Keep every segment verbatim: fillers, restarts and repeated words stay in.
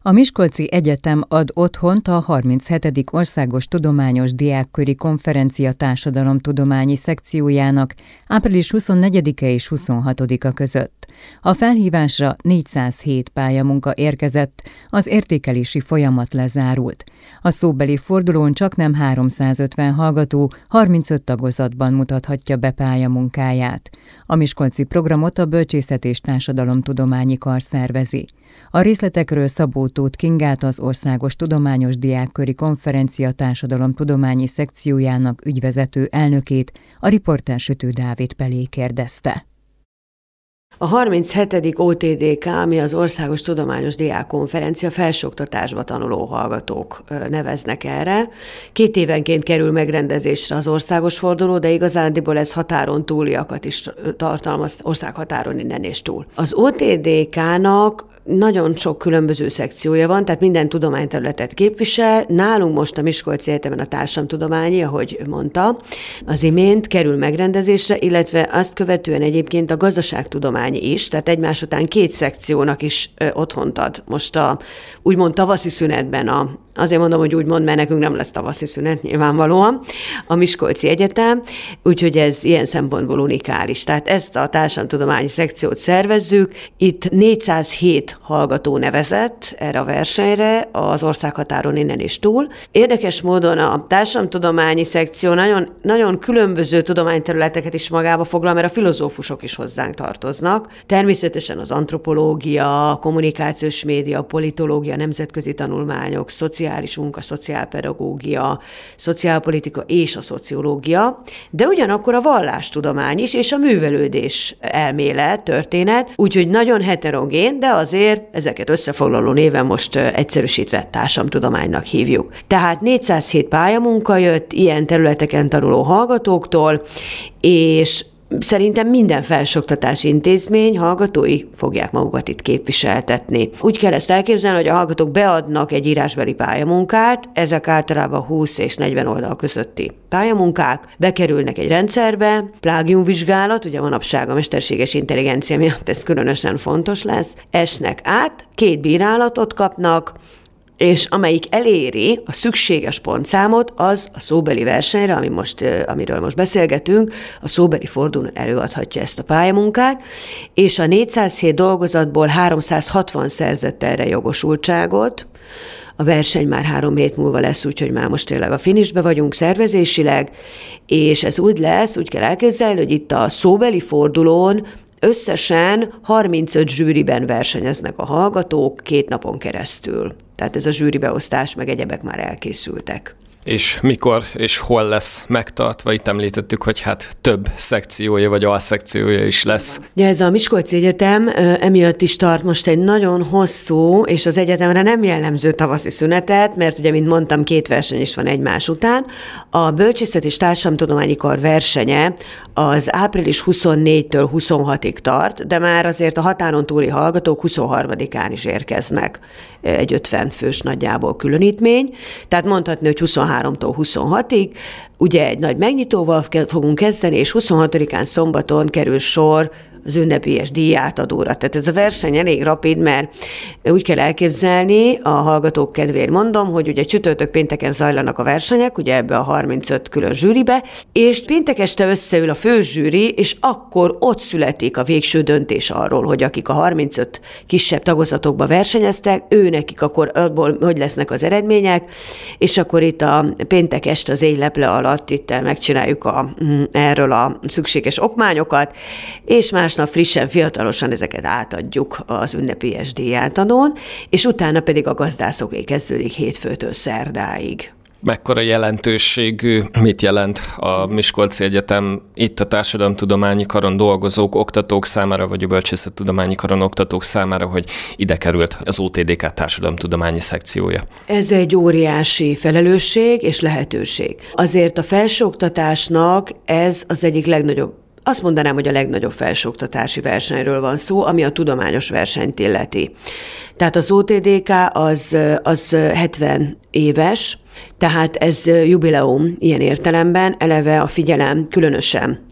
A Miskolci Egyetem ad otthont a harminchetedik Országos Tudományos Diákköri Konferencia Társadalomtudományi szekciójának április huszonnegyedike és huszonhatodika között. A felhívásra négyszázhét pályamunka érkezett, az értékelési folyamat lezárult. A szóbeli fordulón csaknem háromszázötven hallgató harmincöt tagozatban mutathatja be pályamunkáját. A miskolci programot a Bölcsészet és Társadalomtudományi Kar szervezi. A részletekről Szabó Tóth Kingát, az Országos Tudományos Diákköri Konferencia Társadalomtudományi szekciójának ügyvezető elnökét, a riporter Sütő Dávid Pelé kérdezte. A harminchetedik o té dé ká, ami az Országos Tudományos Diákkonferencia, felsőoktatásba tanuló hallgatók neveznek erre. Két évenként kerül megrendezésre az országos forduló, de igazándiból ez határon túliakat is tartalmaz, országhatáron innen és túl. Az o té dé ká-nak nagyon sok különböző szekciója van, tehát minden tudományterületet képvisel. Nálunk most a Miskolci Egyetemen a társadalomtudományi, ahogy mondta, az imént kerül megrendezésre, illetve azt követően egyébként a gazdaságtudomány is, tehát egymás után két szekciónak is ö, otthont ad. Most a úgymond tavaszi szünetben, a, azért mondom, hogy úgymond, mert nekünk nem lesz tavaszi szünet nyilvánvalóan, a Miskolci Egyetem, úgyhogy ez ilyen szempontból unikális. Tehát ezt a társadalomtudományi szekciót szervezzük, itt négyszázhét hallgató nevezett erre a versenyre, az országhatáron innen és túl. Érdekes módon a társadalomtudományi szekció nagyon, nagyon különböző tudományterületeket is magába foglal, mert a filozófusok is hozzánk tartoznak. Természetesen az antropológia, kommunikációs média, politológia, nemzetközi tanulmányok, szociális munka, szociálpedagógia, szociálpolitika és a szociológia, de ugyanakkor a vallástudomány is, és a művelődés elmélet, történet, úgyhogy nagyon heterogén, de azért ezeket összefoglaló néven most egyszerűsítve társadalomtudománynak hívjuk. Tehát négyszázhét pályamunka jött ilyen területeken tanuló hallgatóktól, és szerintem minden felsőoktatási intézmény hallgatói fogják magukat itt képviseltetni. Úgy kell ezt elképzelni, hogy a hallgatók beadnak egy írásbeli pályamunkát, ezek általában húsz és negyven oldal közötti pályamunkák, bekerülnek egy rendszerbe, plágiumvizsgálat, ugye manapság a mesterséges intelligencia miatt ez különösen fontos lesz, esnek át, két bírálatot kapnak, és amelyik eléri a szükséges pontszámot, az a szóbeli versenyre, ami most, amiről most beszélgetünk, a szóbeli fordulón előadhatja ezt a pályamunkát, és a négyszázhét dolgozatból háromszázhatvan szerzett erre jogosultságot. A verseny már három hét múlva lesz, úgyhogy már most tényleg a finishbe vagyunk szervezésileg, és ez úgy lesz, úgy kell elképzelni, hogy itt a szóbeli fordulón összesen harmincöt zsűriben versenyeznek a hallgatók két napon keresztül. Tehát ez a zsűribeosztás, meg egyebek már elkészültek. És mikor és hol lesz megtartva? Itt említettük, hogy hát több szekciója vagy alszekciója is lesz. Ja, ez a Miskolci Egyetem emiatt is tart most egy nagyon hosszú, és az egyetemre nem jellemző tavaszi szünetet, mert ugye, mint mondtam, két verseny is van egymás után. A Bölcsészet és Társadalomtudományi Kar versenye az április huszonnégytől huszonhatig tart, de már azért a határon túli hallgatók huszonharmadikán is érkeznek. Egy ötven fős nagyjából különítmény, tehát mondhatni, hogy huszonháromtól huszonhatig, ugye egy nagy megnyitóval fogunk kezdeni, és huszonhatodikán szombaton kerül sor az ünnepélyes díjátadóra. Tehát ez a verseny elég rapid, mert úgy kell elképzelni, a hallgatók kedvéért mondom, hogy ugye csütörtök pénteken zajlanak a versenyek, ugye ebbe a harmincöt külön zsűribe, és péntek este összeül a főzsűri, és akkor ott születik a végső döntés arról, hogy akik a harmincöt kisebb tagozatokba versenyeztek, ő nekik akkor abból hogy lesznek az eredmények, és akkor itt a péntek este az éjleple alatt itt megcsináljuk a, erről a szükséges okmányokat, és másnap frissen, fiatalosan ezeket átadjuk az ünnepélyes díjátadón, és utána pedig a gazdászoké kezdődik hétfőtől szerdáig. Mekkora jelentőségű, mit jelent a Miskolci Egyetem itt a társadalomtudományi karon dolgozók, oktatók számára, vagy a bölcsészettudományi karon oktatók számára, hogy ide került az o té dé ká társadalomtudományi szekciója? Ez egy óriási felelősség és lehetőség. Azért a felsőoktatásnak ez az egyik legnagyobb, azt mondanám, hogy a legnagyobb felsőoktatási versenyről van szó, ami a tudományos versenyt illeti. Tehát az o té dé ká az, az hetven éves, tehát ez jubileum ilyen értelemben, eleve a figyelem különösen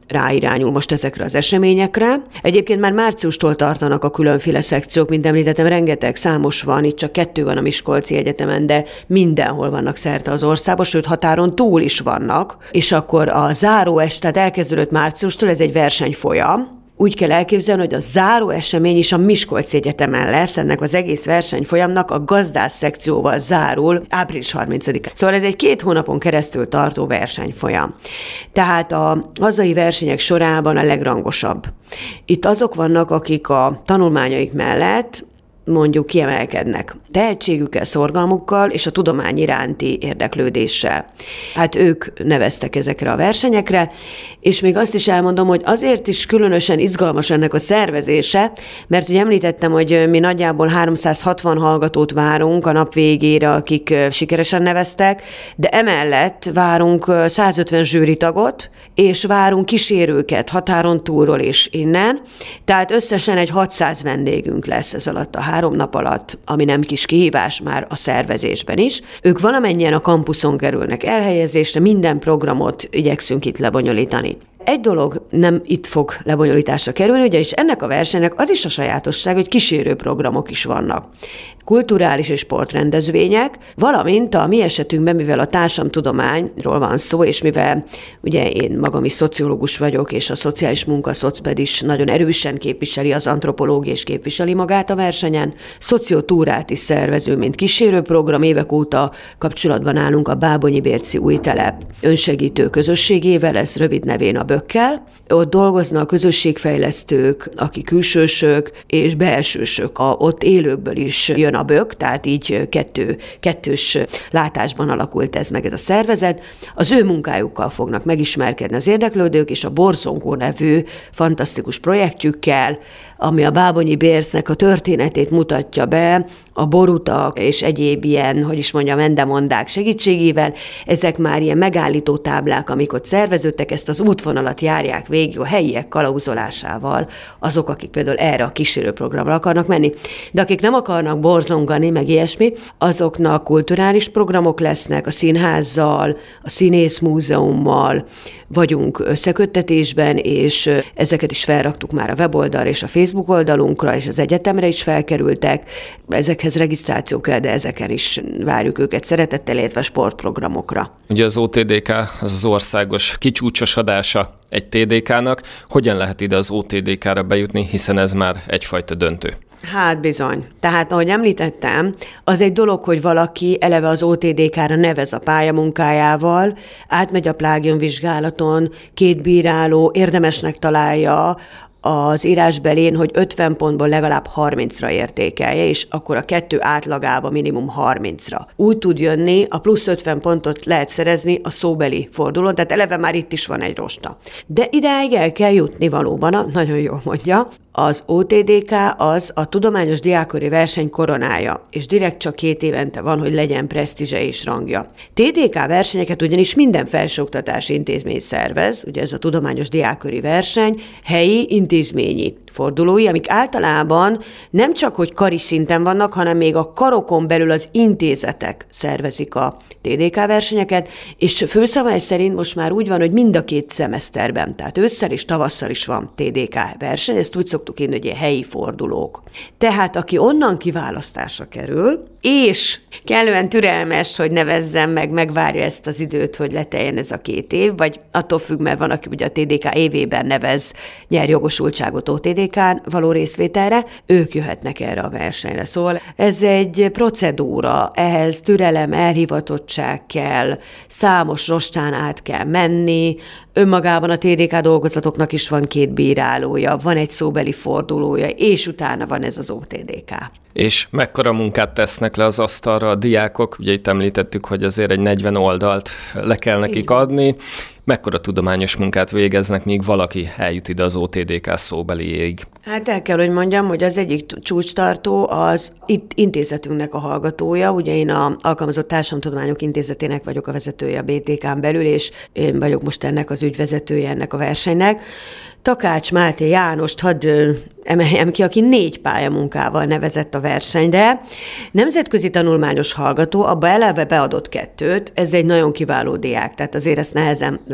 ráirányul most ezekre az eseményekre. Egyébként már márciustól tartanak a különféle szekciók, mint említettem, rengeteg, számos van, itt csak kettő van a Miskolci Egyetemen, de mindenhol vannak szerte az országban, sőt határon túl is vannak. És akkor a záró est, tehát elkezdődött márciustól, ez egy versenyfolyam. Úgy kell elképzelni, hogy a záró esemény is a Miskolci Egyetemen lesz, ennek az egész versenyfolyamnak a gazdász szekcióval zárul április harmincadikán. Szóval ez egy két hónapon keresztül tartó versenyfolyam. Tehát a hazai versenyek sorában a legrangosabb. Itt azok vannak, akik a tanulmányaik mellett mondjuk kiemelkednek tehetségükkel, szorgalmukkal és a tudomány iránti érdeklődéssel. Hát ők neveztek ezekre a versenyekre, és még azt is elmondom, hogy azért is különösen izgalmas ennek a szervezése, mert ugye említettem, hogy mi nagyjából háromszázhatvan hallgatót várunk a nap végére, akik sikeresen neveztek, de emellett várunk százötven zsűritagot, és várunk kísérőket határon túlról és innen, tehát összesen egy hatszáz vendégünk lesz ez alatt a három nap alatt, ami nem kis kihívás már a szervezésben is. Ők valamennyien a kampuszon kerülnek elhelyezésre, minden programot igyekszünk itt lebonyolítani. Egy dolog nem itt fog lebonyolításra kerülni, ugyanis ennek a versenynek az is a sajátosság, hogy kísérő programok is vannak. Kulturális és sportrendezvények, valamint a mi esetünkben, mivel a társadalomtudományról van szó, és mivel ugye én magam is szociológus vagyok, és a szociális munka, szocped is nagyon erősen képviseli az antropológia, és képviseli magát a versenyen. Szociotúrát is szervező, mint kísérőprogram, évek óta kapcsolatban állunk a Bábonyi Bérci új telep önsegítő közösségével, ez rövid nevén a Bökkel. Ott dolgoznak a közösségfejlesztők, akik külsősök és belsősök. A ott élőkből is jön a Bök, tehát így kettő, kettős látásban alakult ez meg ez a szervezet. Az ő munkájukkal fognak megismerkedni az érdeklődők, és a Borzongó nevű fantasztikus projektjükkel, ami a Bábonyi Bércnek a történetét mutatja be, a borutak és egyéb ilyen, hogy is mondjam, endemondák segítségével. Ezek már ilyen megállító táblák, amik ott szerveződtek, ezt az útvonalat járják végig a helyiek kalauzolásával, azok, akik például erre a kísérőprogramra akarnak menni. De akik nem akarnak borzongani, meg ilyesmi, azoknak kulturális programok lesznek, a színházzal, a színészmúzeummal vagyunk összeköttetésben, és ezeket is felraktuk már a weboldalra és a Facebook oldalunkra, és az egyetemre is felkerültek. Ezekhez regisztráció kell, de ezeken is várjuk őket szeretettel, illetve sportprogramokra. Ugye az o té dé ká az az országos kicsúcsosodása egy té dé ká-nak. Hogyan lehet ide az o té dé ká-ra bejutni, hiszen ez már egyfajta döntő? Hát bizony. Tehát, ahogy említettem, az egy dolog, hogy valaki eleve az o té dé ká-ra nevez a pályamunkájával, átmegy a plágiumvizsgálaton, két bíráló érdemesnek találja az írásbelén, hogy ötven pontból legalább harmincra értékelje, és akkor a kettő átlagába minimum harmincra. Úgy tud jönni, a plusz ötven pontot lehet szerezni a szóbeli fordulón, tehát eleve már itt is van egy rosta. De idáig el kell jutni valóban, nagyon jól mondja. Az o té dé ká az a tudományos diákkori verseny koronája, és direkt csak két évente van, hogy legyen presztízse és rangja. té dé ká versenyeket ugyanis minden felsőoktatási intézmény szervez, ugye ez a tudományos diákkori verseny, helyi intézményi fordulói, amik általában nem csak, hogy kari szinten vannak, hanem még a karokon belül az intézetek szervezik a té dé ká versenyeket, és főszabály szerint most már úgy van, hogy mind a két szemeszterben, tehát ősszel és tavasszal is van té dé ká verseny, ezt úgy szoktuk írni, hogy helyi fordulók. Tehát aki onnan kiválasztásra kerül, és kellően türelmes, hogy nevezzen meg, megvárja ezt az időt, hogy leteljen ez a két év, vagy attól függ, mert van, aki ugye a té dé ká évében nevez, nyer jogosultságot o té dé ká-n való részvételre, ők jöhetnek erre a versenyre. Szóval ez egy procedúra, ehhez türelem, elhivatottság kell, számos rostán át kell menni, önmagában a té dé ká dolgozatoknak is van két bírálója, van egy szóbeli fordulója, és utána van ez az o té dé ká. És mekkora munkát tesznek le az asztalra a diákok? Ugye itt említettük, hogy azért egy negyven oldalt le kell nekik adni. Mekkora tudományos munkát végeznek, míg valaki eljut ide az o té dé ká szóbeliéig? Hát el kell, hogy mondjam, hogy az egyik csúcstartó az itt intézetünknek a hallgatója. Ugye én a Alkalmazott Társadalomtudományok Intézetének vagyok a vezetője a bé té ká-n belül, és én vagyok most ennek az ügyvezetője ennek a versenynek. Takács Máté Jánost hadd emeljem ki, aki négy pályamunkával nevezett a versenyre. Nemzetközi tanulmányos hallgató, abba eleve beadott kettőt, ez egy nagyon kiváló diák, tehát azért ezt nehezen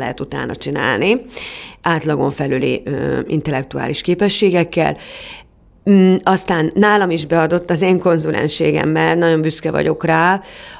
lehet utána csinálni, átlagon felüli ö, intellektuális képességekkel. Mm, aztán nálam is beadott az én konzulenségemmel, nagyon büszke vagyok rá,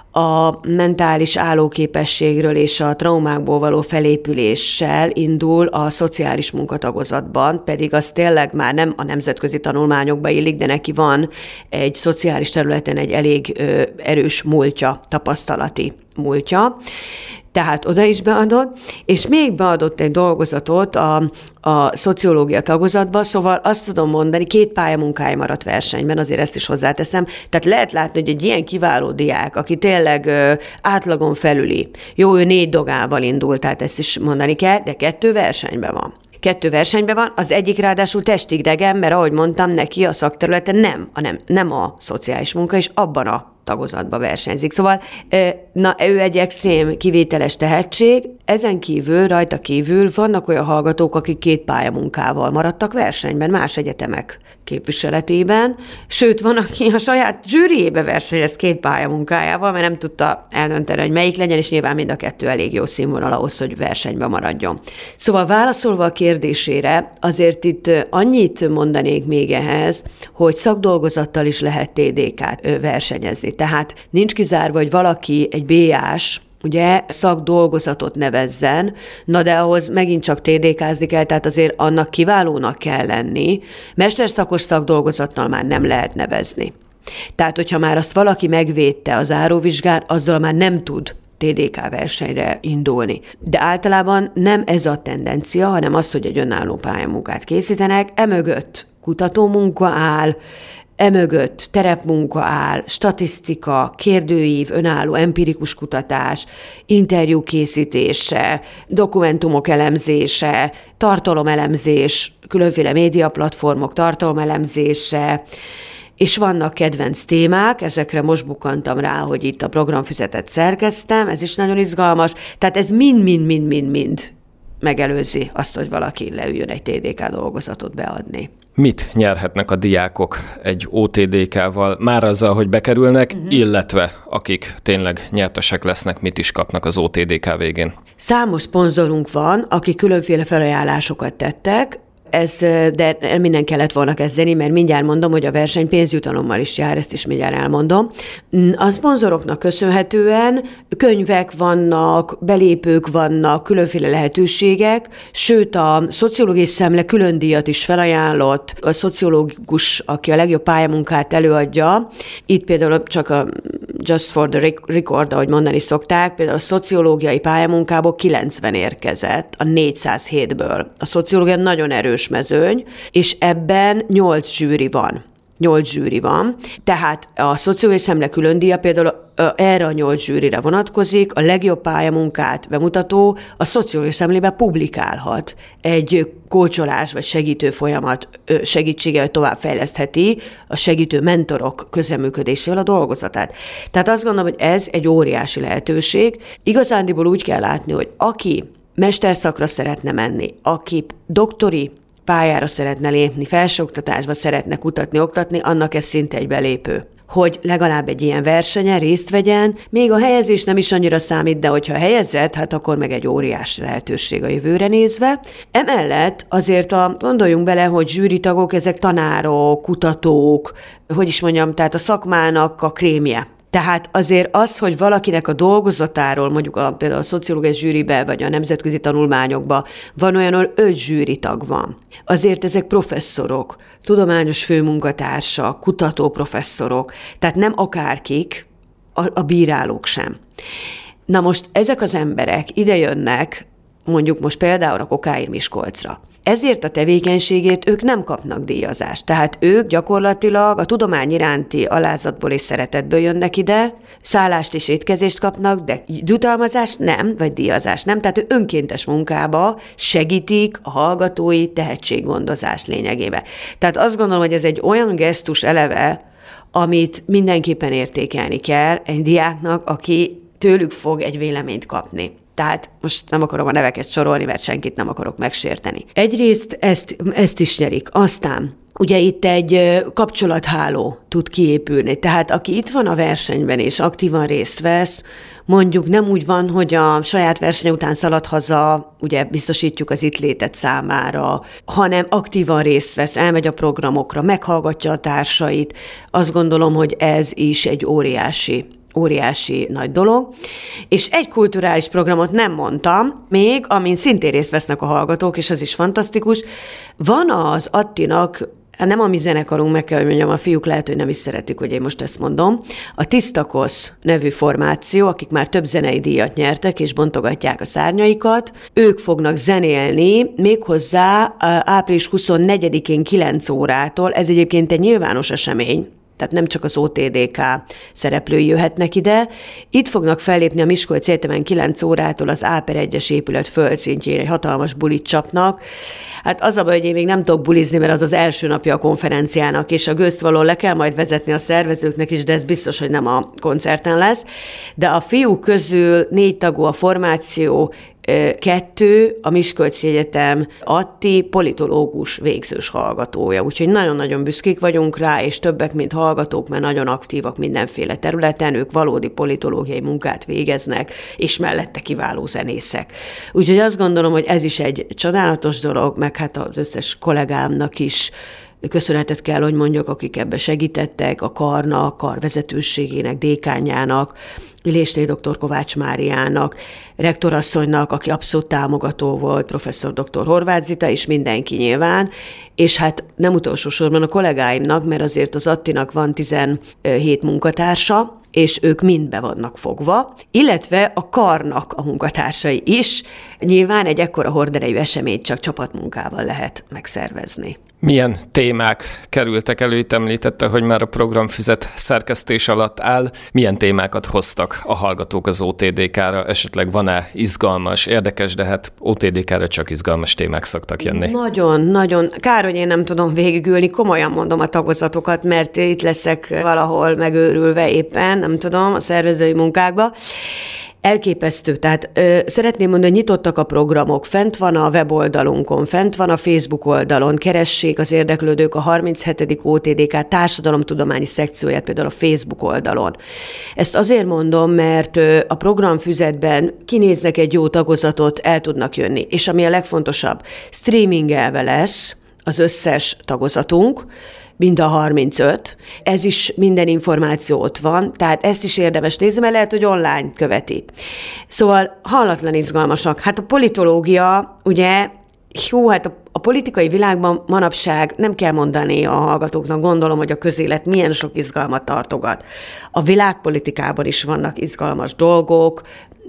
a mentális állóképességről és a traumákból való felépüléssel indul a szociális munkatagozatban, pedig az tényleg már nem a nemzetközi tanulmányokba illik, de neki van egy szociális területen egy elég ö, erős múltja, tapasztalati múltja. Tehát oda is beadott, és még beadott egy dolgozatot a, a szociológia tagozatba, szóval azt tudom mondani, két pályamunkája maradt versenyben, azért ezt is hozzáteszem, tehát lehet látni, hogy egy ilyen kiváló diák, aki tényleg ö, átlagon felüli, jó, ő négy dogával indult, tehát ezt is mondani kell, de kettő versenyben van. Kettő versenyben van, az egyik ráadásul testigdegen, mert ahogy mondtam, neki a szakterülete nem, a nem, nem a szociális munka, és abban a tagozatba versenyzik. Szóval na, ő egy extrém kivételes tehetség, ezen kívül, rajta kívül vannak olyan hallgatók, akik két pályamunkával maradtak versenyben, más egyetemek képviseletében, sőt, van, aki a saját zsűriébe versenyez két pályamunkájával, mert nem tudta eldönteni, hogy melyik legyen, és nyilván mind a kettő elég jó színvonal ahhoz, hogy versenybe maradjon. Szóval válaszolva a kérdésére, azért itt annyit mondanék még ehhez, hogy szakdolgozattal is lehet té dé ká-t versenyezni. Tehát nincs kizárva, hogy valaki egy bé-ás, ugye szakdolgozatot nevezzen, na de ahhoz megint csak té dé ká-zni kell, tehát azért annak kiválónak kell lenni. Mesterszakos szakdolgozattal már nem lehet nevezni. Tehát, hogyha már azt valaki megvédte az záróvizsgán, azzal már nem tud té dé ká versenyre indulni. De általában nem ez a tendencia, hanem az, hogy egy önálló pályamunkát készítenek, emögött kutatómunka áll, emögött terepmunka áll, statisztika, kérdőív, önálló empirikus kutatás, interjú készítése, dokumentumok elemzése, tartalomelemzés, különféle médiaplatformok tartalomelemzése, és vannak kedvenc témák, ezekre most bukkantam rá, hogy itt a programfüzetet szerkeztem, ez is nagyon izgalmas, tehát ez mind-mind-mind-mind-mind megelőzi azt, hogy valaki leüljön egy té dé ká dolgozatot beadni. Mit nyerhetnek a diákok egy o té dé ká-val, már azzal, hogy bekerülnek, uh-huh. illetve akik tényleg nyertesek lesznek, mit is kapnak az o té dé ká végén? Számos szponzorunk van, akik különféle felajánlásokat tettek, ez, de minden kellett volna kezdeni, mert mindjárt mondom, hogy a verseny pénzjutalommal is jár, ezt is mindjárt elmondom. A szponzoroknak köszönhetően könyvek vannak, belépők vannak, különféle lehetőségek, sőt a szociológiai szemle külön díjat is felajánlott. A szociológus, aki a legjobb pályamunkát előadja, itt például csak a just for the record, ahogy mondani szokták, például a szociológiai pályamunkából kilencven érkezett a négyszázhétből. A szociológia nagyon erős mezőny, és ebben nyolc zsűri van. Nyolc zsűri van. Tehát a szociológiai szemle külön díja például erre a nyolc zsűrire vonatkozik, a legjobb pályamunkát bemutató a szociológiai szemlébe publikálhat egy kócsolás vagy segítő folyamat segítsége, hogy továbbfejlesztheti a segítő mentorok közreműködésével a dolgozatát. Tehát azt gondolom, hogy ez egy óriási lehetőség. Igazándiból úgy kell látni, hogy aki mesterszakra szeretne menni, aki doktori pályára szeretne lépni, felsőoktatásba szeretne kutatni, oktatni, annak ez szinte egy belépő. Hogy legalább egy ilyen versenyen részt vegyen, még a helyezés nem is annyira számít, de hogyha helyezett, hát akkor meg egy óriási lehetőség a jövőre nézve. Emellett azért a, gondoljunk bele, hogy zsűritagok, ezek tanárok, kutatók, hogy is mondjam, tehát a szakmának a krémje. Tehát azért az, hogy valakinek a dolgozatáról, mondjuk a, például a szociológiai zsűribe, vagy a nemzetközi tanulmányokban van olyan, ahol öt zsűritag van. Azért ezek professzorok, tudományos főmunkatársak, kutatóprofesszorok, tehát nem akárkik, a, a bírálók sem. Na most ezek az emberek ide jönnek, mondjuk most például a Kokáir Miskolcra. Ezért a tevékenységért ők nem kapnak díjazást. Tehát ők gyakorlatilag a tudomány iránti alázatból és szeretetből jönnek ide, szállást és étkezést kapnak, de jutalmazást nem, vagy díjazást nem. Tehát ő önkéntes munkába segítik a hallgatói tehetséggondozás lényegében. Tehát azt gondolom, hogy ez egy olyan gesztus eleve, amit mindenképpen értékelni kell egy diáknak, aki tőlük fog egy véleményt kapni. Tehát most nem akarom a neveket sorolni, mert senkit nem akarok megsérteni. Egyrészt ezt, ezt is nyerik. Aztán ugye itt egy kapcsolatháló tud kiépülni. Tehát aki itt van a versenyben és aktívan részt vesz, mondjuk nem úgy van, hogy a saját verseny után szalad haza, ugye biztosítjuk az itt létet számára, hanem aktívan részt vesz, elmegy a programokra, meghallgatja a társait. Azt gondolom, hogy ez is egy óriási óriási nagy dolog, és egy kulturális programot nem mondtam még, amin szintén részt vesznek a hallgatók, és az is fantasztikus. Van az Attinak, nem a mi zenekarunk, meg kell, hogy mondjam, a fiúk lehet, hogy nem is szeretik, hogy én most ezt mondom, a Tiszta Kosz nevű formáció, akik már több zenei díjat nyertek, és bontogatják a szárnyaikat, ők fognak zenélni, méghozzá április huszonnegyedikén kilenc órától, ez egyébként egy nyilvános esemény, tehát nem csak az o té dé ká szereplői jöhetnek ide. Itt fognak fellépni a Miskolci Egyetemen kilenc órától az á per egyes épület földszintjén, egy hatalmas bulit csapnak. Hát az a baj, hogy én még nem tudok bulizni, mert az az első napja a konferenciának, és a gőzt való le kell majd vezetni a szervezőknek is, de ez biztos, hogy nem a koncerten lesz. De a fiúk közül négy tagú a formáció, kettő, a Miskolci Egyetem Atti politológus végzős hallgatója. Úgyhogy nagyon-nagyon büszkék vagyunk rá, és többek, mint hallgatók, mert nagyon aktívak mindenféle területen, ők valódi politológiai munkát végeznek, és mellette kiváló zenészek. Úgyhogy azt gondolom, hogy ez is egy csodálatos dolog, meg hát az összes kollégámnak is köszönetet kell, hogy mondjak, akik ebbe segítettek, a karnak, kar vezetőségének, dékánjának, Illésné doktor Kovács Máriának, rektorasszonynak, aki abszolút támogató volt, professzor doktor Horváth Zita, és mindenki nyilván, és hát nem utolsó sorban a kollégáimnak, mert azért az Attinak van tizenhét munkatársa, és ők mind be vannak fogva, illetve a karnak a munkatársai is. Nyilván egy ekkora horderejű eseményt csak csapatmunkával lehet megszervezni. Milyen témák kerültek elő? Itt említette, hogy már a programfüzet szerkesztés alatt áll. Milyen témákat hoztak a hallgatók az o té dé ká-ra? Esetleg van-e izgalmas, érdekes, de hát o té dé ká-ra csak izgalmas témák szoktak jönni. Nagyon, nagyon. Kár, hogy én nem tudom végigülni, komolyan mondom a tagozatokat, mert itt leszek valahol megőrülve éppen, nem tudom, a szervezői munkákba. Elképesztő. Tehát ö, szeretném mondani, hogy nyitottak a programok, fent van a weboldalunkon, fent van a Facebook oldalon, keressék az érdeklődők a harminchetedik o té dé ká társadalomtudományi szekcióját például a Facebook oldalon. Ezt azért mondom, mert ö, a programfüzetben kinéznek egy jó tagozatot, el tudnak jönni. És ami a legfontosabb, streamingelve lesz az összes tagozatunk, mind a harmincöt. Ez is minden információ ott van, tehát ezt is érdemes nézni, mert lehet, hogy online követi. Szóval hallatlan izgalmasak. Hát a politológia, ugye, jó, hát a, a politikai világban manapság nem kell mondani a hallgatóknak, gondolom, hogy a közélet milyen sok izgalmat tartogat. A világpolitikában is vannak izgalmas dolgok,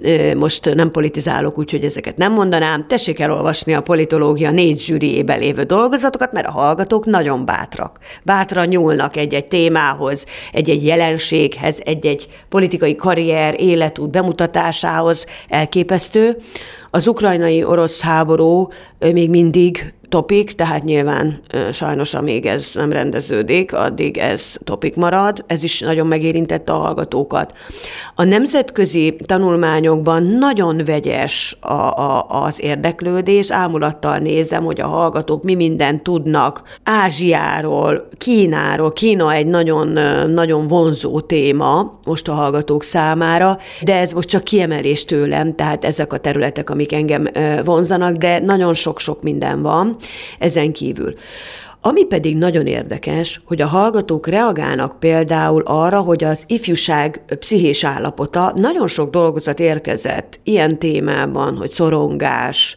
most nem politizálok, úgyhogy ezeket nem mondanám. Tessék elolvasni a politológia négy zsűriében lévő dolgozatokat, mert a hallgatók nagyon bátrak. Bátran nyúlnak egy-egy témához, egy-egy jelenséghez, egy-egy politikai karrier, életút bemutatásához, elképesztő. Az ukrajnai orosz háború még mindig topik, tehát nyilván sajnos, amíg ez nem rendeződik, addig ez topik marad. Ez is nagyon megérintette a hallgatókat. A nemzetközi tanulmányokban nagyon vegyes a, a, az érdeklődés. Ámulattal nézem, hogy a hallgatók mi mindent tudnak Ázsiáról, Kínáról. Kína egy nagyon, nagyon vonzó téma most a hallgatók számára, de ez most csak kiemelés tőlem, tehát ezek a területek, amik engem vonzanak, de nagyon sok-sok minden van ezen kívül. Ami pedig nagyon érdekes, hogy a hallgatók reagálnak például arra, hogy az ifjúság pszichés állapota, nagyon sok dolgozat érkezett ilyen témában, hogy szorongás,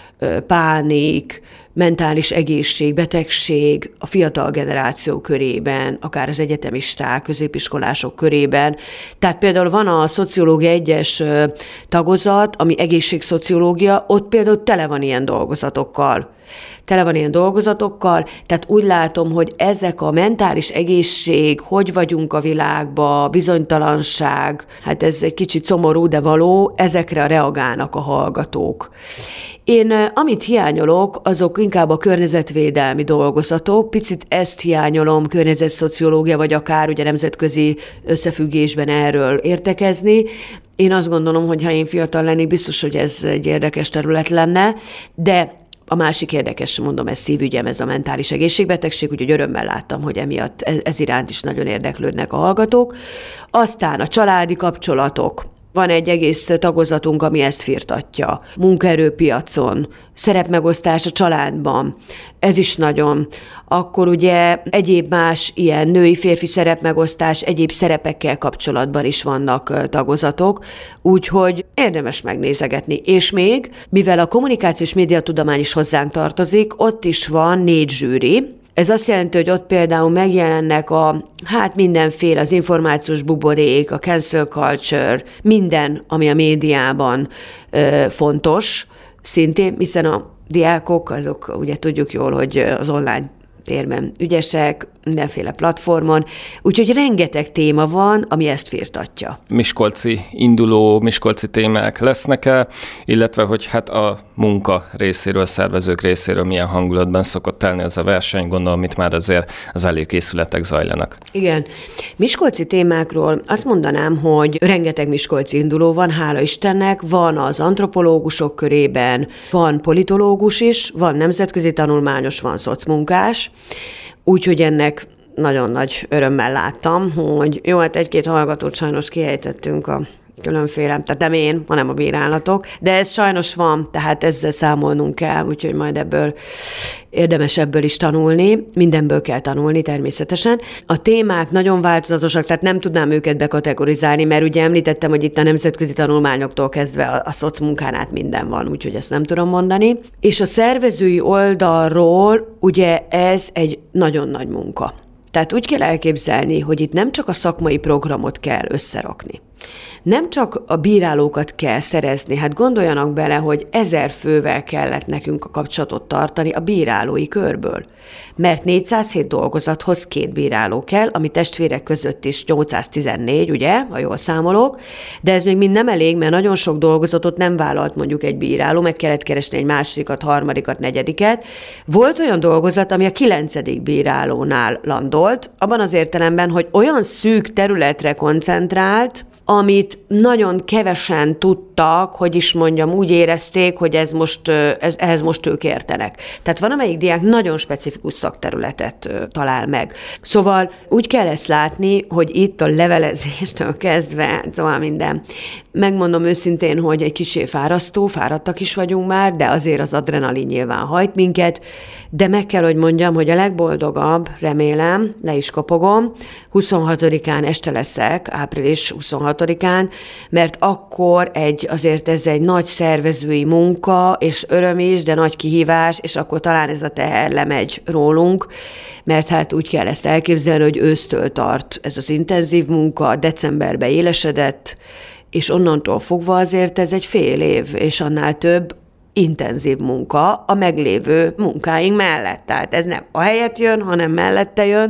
pánik, mentális egészség, betegség a fiatal generáció körében, akár az egyetemisták, középiskolások körében. Tehát például van a szociológia egyes tagozat, ami egészségszociológia, ott például tele van ilyen dolgozatokkal. Tele van ilyen dolgozatokkal, tehát úgy látom, hogy ezek a mentális egészség, hogy vagyunk a világba, bizonytalanság, hát ez egy kicsit szomorú, de való, ezekre reagálnak a hallgatók. Én amit hiányolok, azok inkább a környezetvédelmi dolgozatok, picit ezt hiányolom, környezetszociológia, vagy akár ugye nemzetközi összefüggésben erről értekezni. Én azt gondolom, hogy ha én fiatal lennék, biztos, hogy ez egy érdekes terület lenne, de a másik érdekes, mondom, ez szívügyem, ez a mentális egészségbetegség, úgyhogy örömmel láttam, hogy emiatt ez, ez iránt is nagyon érdeklődnek a hallgatók. Aztán a családi kapcsolatok. Van egy egész tagozatunk, ami ezt firtatja. Munkaerőpiacon, szerepmegosztás a családban, ez is nagyon. Akkor ugye egyéb más ilyen női-férfi szerepmegosztás, egyéb szerepekkel kapcsolatban is vannak tagozatok, úgyhogy érdemes megnézegetni. És még, mivel a kommunikációs médiatudomány is hozzánk tartozik, ott is van négy zsűri. Ez azt jelenti, hogy ott például megjelennek a, hát mindenféle, az információs buborék, a cancel culture, minden, ami a médiában ö, fontos, szintén, hiszen a diákok, azok ugye tudjuk jól, hogy az online térben ügyesek, mindenféle platformon, úgyhogy rengeteg téma van, ami ezt firtatja. Miskolci induló, miskolci témák lesznek-e, illetve hogy hát a munka részéről, a szervezők részéről milyen hangulatban szokott telni ez a verseny, gondolom, itt már azért az előkészületek zajlanak. Igen. Miskolci témákról azt mondanám, hogy rengeteg miskolci induló van, hála Istennek, van az antropológusok körében, van politológus is, van nemzetközi tanulmányos, van szocmunkás, úgyhogy ennek nagyon nagy örömmel láttam, hogy jó, hát egy-két hallgatót sajnos kiejtettünk a különféle, tehát nem én, hanem a bírálatok, de ez sajnos van, tehát ezzel számolnunk kell, úgyhogy majd ebből érdemes ebből is tanulni, mindenből kell tanulni természetesen. A témák nagyon változatosak, tehát nem tudnám őket bekategorizálni, mert ugye említettem, hogy itt a nemzetközi tanulmányoktól kezdve a, a szocmunkán át minden van, úgyhogy ezt nem tudom mondani. És a szervezői oldalról ugye ez egy nagyon nagy munka. Tehát úgy kell elképzelni, hogy itt nem csak a szakmai programot kell összerakni, nem csak a bírálókat kell szerezni, hát gondoljanak bele, hogy ezer fővel kellett nekünk a kapcsolatot tartani a bírálói körből, mert négyszázhét dolgozathoz két bíráló kell, ami testvérek között is nyolcszáztizennégy, ugye, ha jól számolok, de ez még mind nem elég, mert nagyon sok dolgozatot nem vállalt mondjuk egy bíráló, meg kellett keresni egy másodikat, harmadikat, negyediket. Volt olyan dolgozat, ami a kilencedik bírálónál landolt, abban az értelemben, hogy olyan szűk területre koncentrált, amit nagyon kevesen tudtak, hogy is mondjam, úgy érezték, hogy ez most, ez, ehhez most ők értenek. Tehát van, amelyik diák nagyon specifikus szakterületet talál meg. Szóval úgy kell ezt látni, hogy itt a levelezéstől kezdve, szóval minden. Megmondom őszintén, hogy egy kicsit fárasztó, fáradtak is vagyunk már, de azért az adrenalin nyilván hajt minket, de meg kell, hogy mondjam, hogy a legboldogabb, remélem, le is kopogom, huszonhatodikán este leszek, április huszonhatodikán, mert akkor egy, azért ez egy nagy szervezői munka, és öröm is, de nagy kihívás, és akkor talán ez a teher lemegy rólunk, mert hát úgy kell ezt elképzelni, hogy ősztől tart ez az intenzív munka, decemberben élesedett, és onnantól fogva azért ez egy fél év, és annál több intenzív munka a meglévő munkáink mellett. Tehát ez nem a helyet jön, hanem mellette jön,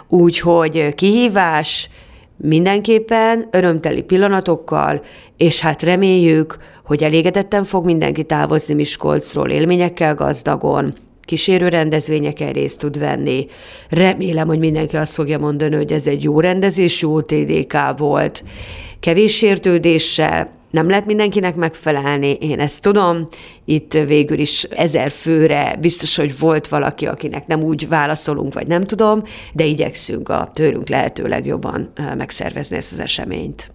úgyhogy kihívás mindenképpen, örömteli pillanatokkal, és hát reméljük, hogy elégedetten fog mindenki távozni Miskolcról, élményekkel gazdagon, kísérő rendezvényeken részt tud venni. Remélem, hogy mindenki azt fogja mondani, hogy ez egy jó rendezésű o té dé ká volt, kevés sértődéssel, nem lehet mindenkinek megfelelni, én ezt tudom, itt végül is ezer főre biztos, hogy volt valaki, akinek nem úgy válaszolunk, vagy nem tudom, de igyekszünk a tőlünk lehető legjobban megszervezni ezt az eseményt.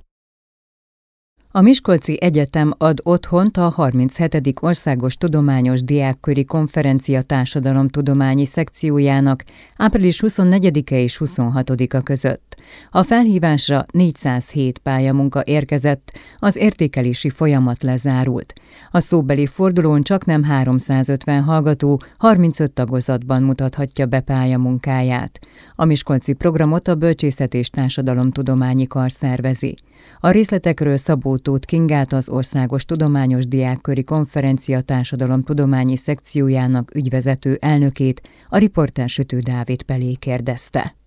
A Miskolci Egyetem ad otthont a harminchetedik Országos Tudományos Diákköri Konferencia Társadalomtudományi szekciójának április huszonnegyedike és huszonhatodika között. A felhívásra négyszázhét pályamunka érkezett, az értékelési folyamat lezárult. A szóbeli fordulón csaknem háromszázötven hallgató harmincöt tagozatban mutathatja be pályamunkáját. A miskolci programot a Bölcsészet és Társadalomtudományi Kar szervezi. A részletekről Szabó Tóth Kingát, az Országos Tudományos Diákköri Konferencia Társadalomtudományi szekciójának ügyvezető elnökét, a riporter Sütő Dávid Pelé kérdezte.